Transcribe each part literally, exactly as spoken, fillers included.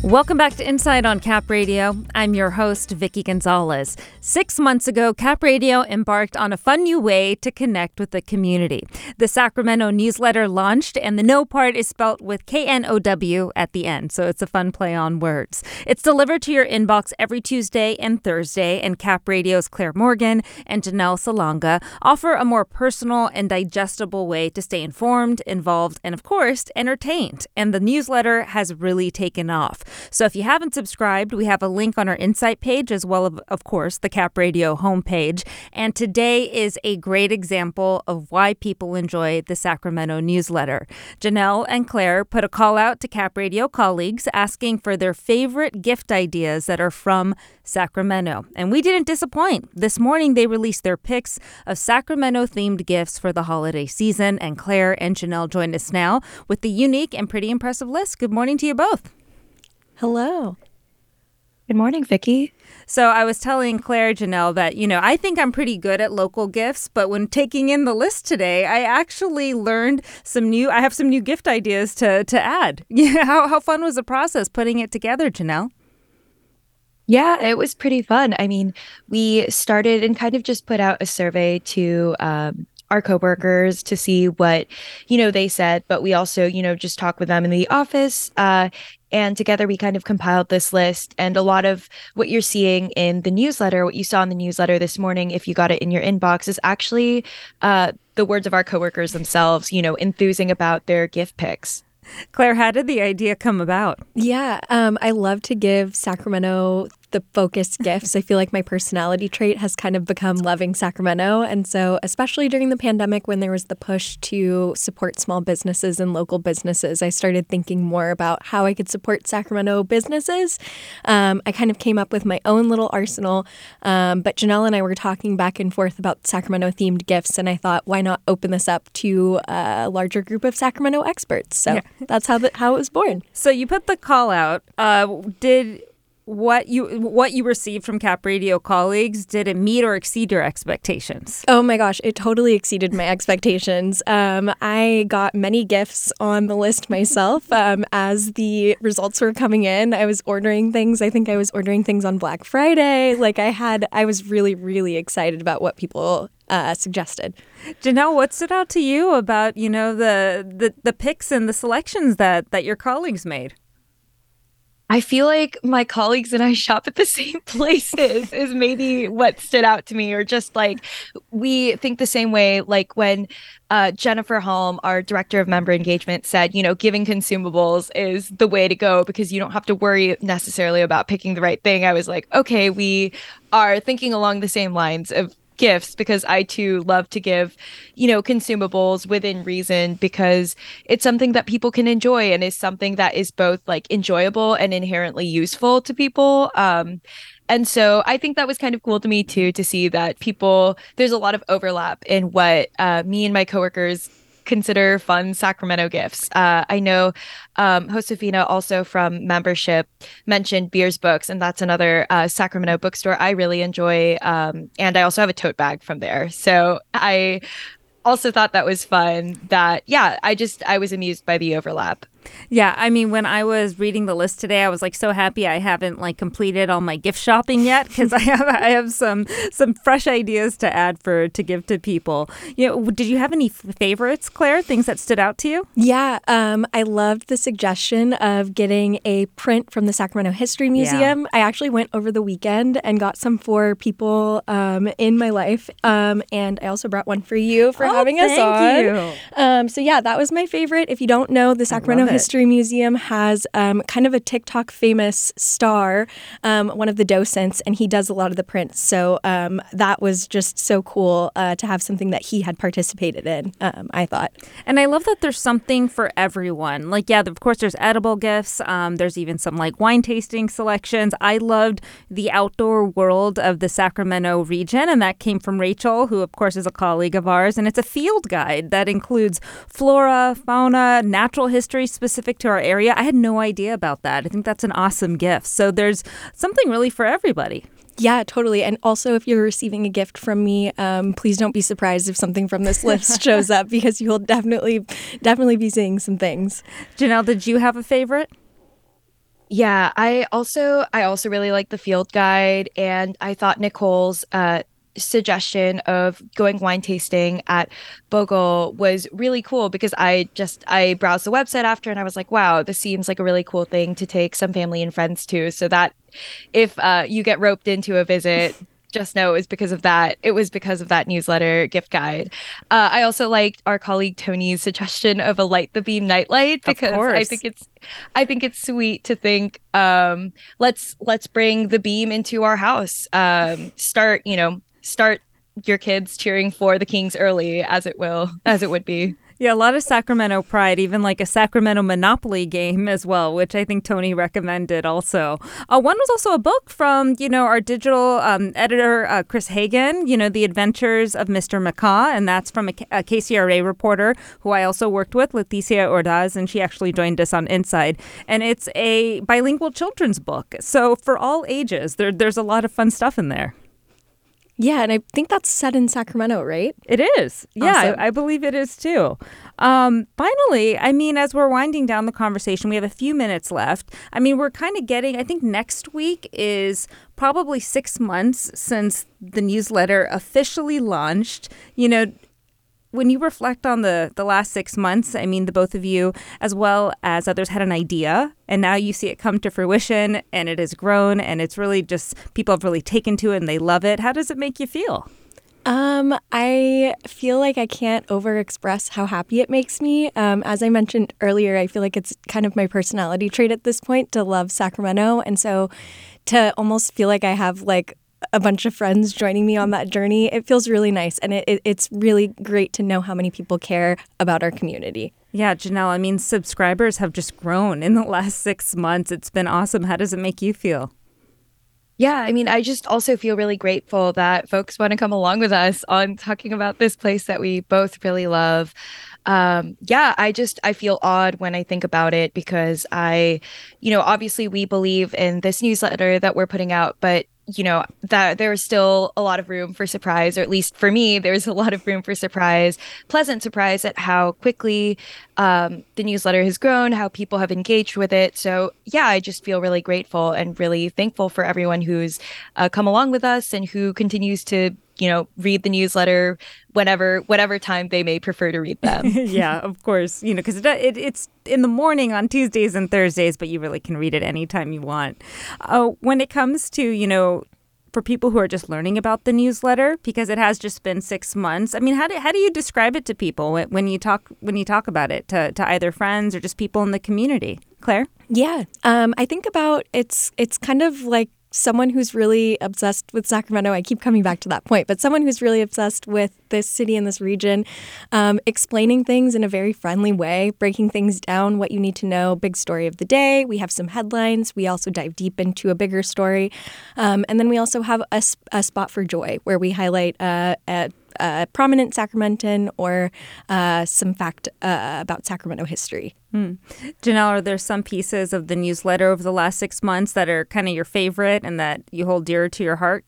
Welcome back to Inside on Cap Radio. I'm your host, Vicky Gonzalez. Six months ago, Cap Radio embarked on a fun new way to connect with the community. The Sacramento newsletter launched, and the no part is spelt with K N O W at the end, so it's a fun play on words. It's delivered to your inbox every Tuesday and Thursday, and Cap Radio's Claire Morgan and Janelle Salonga offer a more personal and digestible way to stay informed, involved, and of course, entertained. And the newsletter has really taken off. So if you haven't subscribed, we have a link on our Insight page as well as, of course, the Cap Radio homepage. And today is a great example of why people enjoy the Sacramento newsletter. Janelle and Claire put a call out to Cap Radio colleagues asking for their favorite gift ideas that are from Sacramento. And we didn't disappoint. This morning, they released their picks of Sacramento-themed gifts for the holiday season. And Claire and Janelle join us now with the unique and pretty impressive list. Good morning to you both. Hello. Good morning, Vicky. So I was telling Claire, Janelle, that, you know, I think I'm pretty good at local gifts, but when taking in the list today, I actually learned some new, I have some new gift ideas to, to add. Yeah, how, how fun was the process putting it together, Janelle? Yeah, it was pretty fun. I mean, we started and kind of just put out a survey to um, our coworkers to see what, you know, they said, but we also, you know, just talked with them in the office. Uh, and together we kind of compiled this list, and a lot of what you're seeing in the newsletter, what you saw in the newsletter this morning, if you got it in your inbox, is actually uh, the words of our coworkers themselves, you know, enthusing about their gift picks. Claire, how did the idea come about? Yeah, um, I love to give Sacramento the focused gifts. I feel like my personality trait has kind of become loving Sacramento. And so especially during the pandemic, when there was the push to support small businesses and local businesses, I started thinking more about how I could support Sacramento businesses. Um, I kind of came up with my own little arsenal. Um, but Janelle and I were talking back and forth about Sacramento-themed gifts. And I thought, why not open this up to a larger group of Sacramento experts? So yeah. that's how, the, how it was born. So you put the call out. Uh, did... What you what you received from Cap Radio colleagues, did it meet or exceed your expectations? Oh my gosh, it totally exceeded my expectations. Um, I got many gifts on the list myself. Um, as the results were coming in, I was ordering things. I think I was ordering things on Black Friday. Like I had, I was really, really excited about what people uh, suggested. Janelle, what stood out to you about, you know, the the, the picks and the selections that, that your colleagues made? I feel like my colleagues and I shop at the same places is maybe what stood out to me, or just like we think the same way. Like when uh, Jennifer Holm, our director of member engagement, said, you know, giving consumables is the way to go because you don't have to worry necessarily about picking the right thing. I was like, okay, we are thinking along the same lines of gifts, because I too love to give, you know, consumables within reason, because it's something that people can enjoy and is something that is both like enjoyable and inherently useful to people. Um, and so I think that was kind of cool to me too, to see that people, there's a lot of overlap in what uh, me and my coworkers consider fun Sacramento gifts. Uh, I know um, Josefina, also from membership, mentioned Beers Books, and that's another uh, Sacramento bookstore I really enjoy. Um, and I also have a tote bag from there. So I also thought that was fun. That, yeah, I just, I was amused by the overlap. Yeah, I mean, when I was reading the list today, I was like so happy I haven't like completed all my gift shopping yet, because I have I have some some fresh ideas to add for to give to people. You know, did you have any favorites, Claire? Things that stood out to you? Yeah, um, I loved the suggestion of getting a print from the Sacramento History Museum. Yeah. I actually went over the weekend and got some for people um, in my life, um, and I also brought one for you for oh, having us on. Thank you. Um, so yeah, that was my favorite. If you don't know, the Sacramento History Museum has um, kind of a TikTok famous star, um, one of the docents, and he does a lot of the prints. So um, that was just so cool uh, to have something that he had participated in, um, I thought. And I love that there's something for everyone. Like, yeah, of course, there's edible gifts. Um, there's even some like wine tasting selections. I loved the outdoor world of the Sacramento region, and that came from Rachel, who, of course, is a colleague of ours. And it's a field guide that includes flora, fauna, natural history specific to our area. I had no idea about that. I think that's an awesome gift. So there's something really for everybody. Yeah, totally. And also, if you're receiving a gift from me, um, please don't be surprised if something from this list shows up, because you will definitely, definitely be seeing some things. Janelle, did you have a favorite? Yeah, I also I also really like the field guide, and I thought Nicole's uh suggestion of going wine tasting at Bogle was really cool because I just I browsed the website after and I was like, wow, this seems like a really cool thing to take some family and friends to. So that if uh you get roped into a visit, just know it was because of that. It was because of that newsletter gift guide. Uh, I also liked our colleague Tony's suggestion of a light the beam nightlight Of because I course. think it's I think it's sweet to think um let's let's bring the beam into our house. Um start, you know, start your kids cheering for the Kings early as it will as it would be. Yeah, a lot of Sacramento pride, even like a Sacramento Monopoly game as well, which I think Tony recommended also. Uh, one was also a book from, you know, our digital um, editor, uh, Chris Hagan, you know, The Adventures of Mister Macaw, and that's from a, a K C R A reporter who I also worked with, Leticia Ordaz, and she actually joined us on Inside. And it's a bilingual children's book. So for all ages, there, there's a lot of fun stuff in there. Yeah, and I think that's set in Sacramento, right? It is. Yeah, Awesome. I, I believe it is too. Um, finally, I mean, as we're winding down the conversation, we have a few minutes left. I mean, we're kind of getting, I think next week is probably six months since the newsletter officially launched. You know, when you reflect on the, the last six months, I mean, the both of you, as well as others, had an idea, and now you see it come to fruition, and it has grown, and it's really just, people have really taken to it, and they love it. How does it make you feel? Um, I feel like I can't overexpress how happy it makes me. Um, as I mentioned earlier, I feel like it's kind of my personality trait at this point to love Sacramento. And so to almost feel like I have like a bunch of friends joining me on that journey, it feels really nice. And it, it, it's really great to know how many people care about our community. Yeah, Janelle, I mean, subscribers have just grown in the last six months. It's been awesome. How does it make you feel? Yeah, I mean, I just also feel really grateful that folks want to come along with us on talking about this place that we both really love. Um, yeah, I just I feel odd when I think about it because I, you know, obviously we believe in this newsletter that we're putting out, but you know that there's still a lot of room for surprise, or at least for me, there's a lot of room for surprise, pleasant surprise at how quickly um, the newsletter has grown, how people have engaged with it. So yeah, I just feel really grateful and really thankful for everyone who's uh, come along with us and who continues to you know read the newsletter whenever whatever time they may prefer to read them. Yeah, of course. You know, because it, it, it's in the morning on Tuesdays and Thursdays, but you really can read it anytime you want. Uh, when it comes to, you know, for people who are just learning about the newsletter, because it has just been six months. I mean, how do how do you describe it to people when, when you talk when you talk about it to, to either friends or just people in the community? Claire? Yeah, um, I think about it's it's kind of like someone who's really obsessed with Sacramento. I keep coming back to that point, but someone who's really obsessed with this city and this region, um, explaining things in a very friendly way, breaking things down, what you need to know, big story of the day. We have some headlines. We also dive deep into a bigger story. Um, and then we also have a, a spot for joy where we highlight uh, a a prominent Sacramentan or uh, some fact uh, about Sacramento history. Hmm. Janelle, are there some pieces of the newsletter over the last six months that are kind of your favorite and that you hold dear to your heart?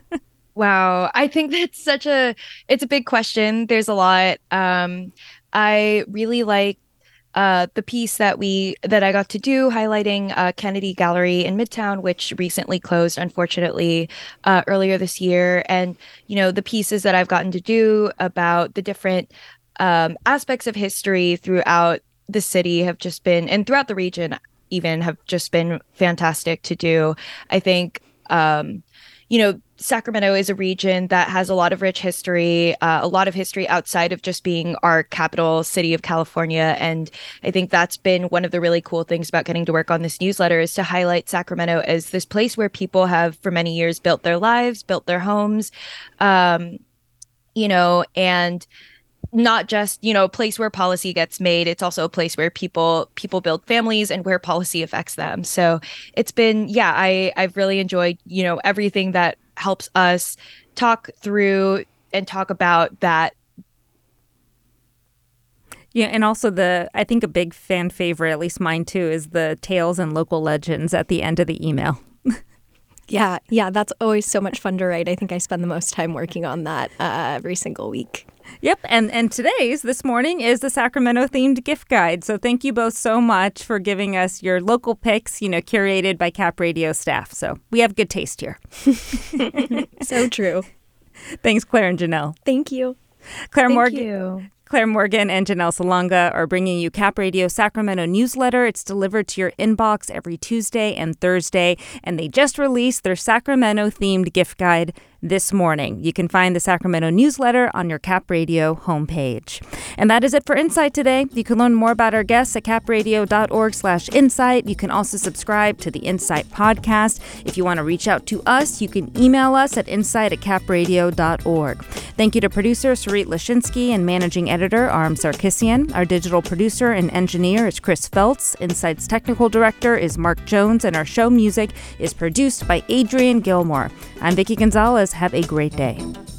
Wow, I think that's such a it's a big question. There's a lot. Um, I really like uh, the piece that we that I got to do highlighting uh, Kennedy Gallery in Midtown, which recently closed, unfortunately, uh, earlier this year. And you know, the pieces that I've gotten to do about the different um, aspects of history throughout the city have just been, and throughout the region even, have just been fantastic to do. I think. Um, you know, Sacramento is a region that has a lot of rich history, uh, a lot of history outside of just being our capital city of California. And I think that's been one of the really cool things about getting to work on this newsletter is to highlight Sacramento as this place where people have for many years built their lives, built their homes, um, you know, and not just, you know, a place where policy gets made. It's also a place where people people build families and where policy affects them. So it's been, yeah, I I've really enjoyed, you know, everything that helps us talk through and talk about that. Yeah, and also the, I think a big fan favorite, at least mine too, is the tales and local legends at the end of the email. Yeah, yeah, that's always so much fun to write. I think I spend the most time working on that uh, every single week. Yep, and, and today's, this morning, is the Sacramento-themed gift guide. So thank you both so much for giving us your local picks, you know, curated by Cap Radio staff. So we have good taste here. So true. Thanks, Claire and Janelle. Thank you. Claire Thank Morgan. you. Claire Morgan and Janelle Salonga are bringing you Cap Radio Sacramento newsletter. It's delivered to your inbox every Tuesday and Thursday, and they just released their Sacramento-themed gift guide this morning. You can find the Sacramento newsletter on your Cap Radio homepage. And that is it for Insight today. You can learn more about our guests at capradio.org slash insight. You can also subscribe to the Insight podcast. If you want to reach out to us, you can email us at insight at capradio dot org. Thank you to producer Sarit Lashinsky and managing editor Aram Sarkissian. Our digital producer and engineer is Chris Feltz. Insight's technical director is Mark Jones, and our show music is produced by Adrian Gilmore. I'm Vicki Gonzalez. Have a great day.